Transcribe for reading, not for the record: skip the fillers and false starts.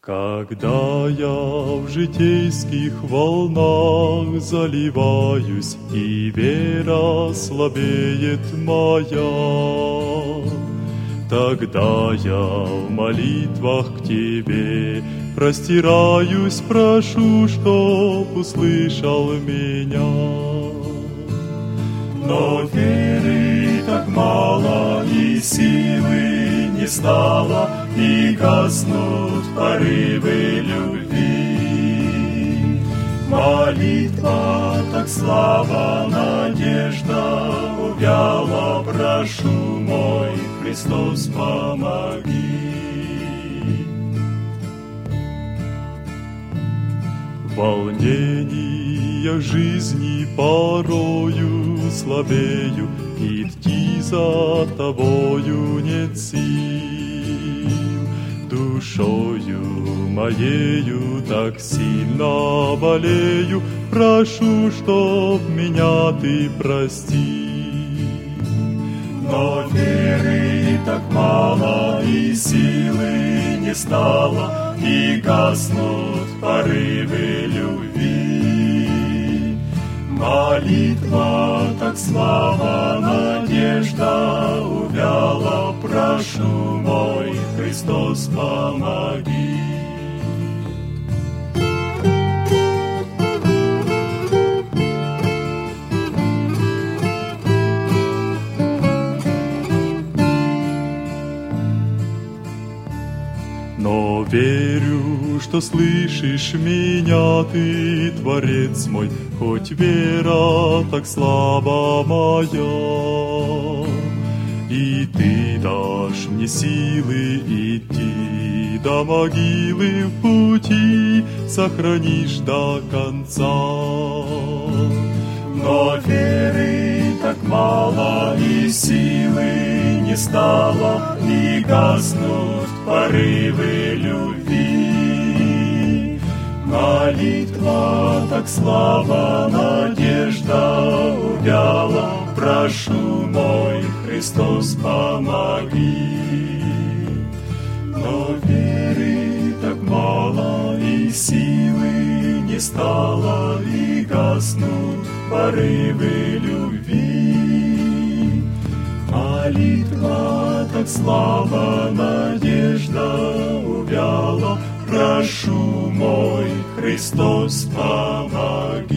Когда я в житейских волнах заливаюсь, и вера слабеет моя, тогда я в молитвах к Тебе простираюсь, прошу, чтоб услышал меня. Но веры так мало, и силы не стало, и гаснут порывы любви. Молитва так слаба, надежда увяла, прошу, мой Христос, помоги. В волнениях жизни порою слабею, идти за Тобою нет сил. Душою моею так сильно болею, прошу, чтоб меня Ты простил. Но веры так мало, и силы не стало, и гаснут порывы любви. Молитва так слаба, надежда увяла, прошу, мой Христос, помоги. Но верю, что слышишь меня Ты, Творец мой, хоть вера так слаба моя. И Ты дашь мне силы идти до могилы, в пути сохранишь до конца. Но веры так мало, и силы не стало, и гаснут порывы любви. Молитва так слаба, надежда увяла, прошу, мой Христос, помоги. Но веры так мало, и силы не стало, и гаснут порывы любви. Молитва так слаба, надежда увяла, прошу, мой Христос, помоги.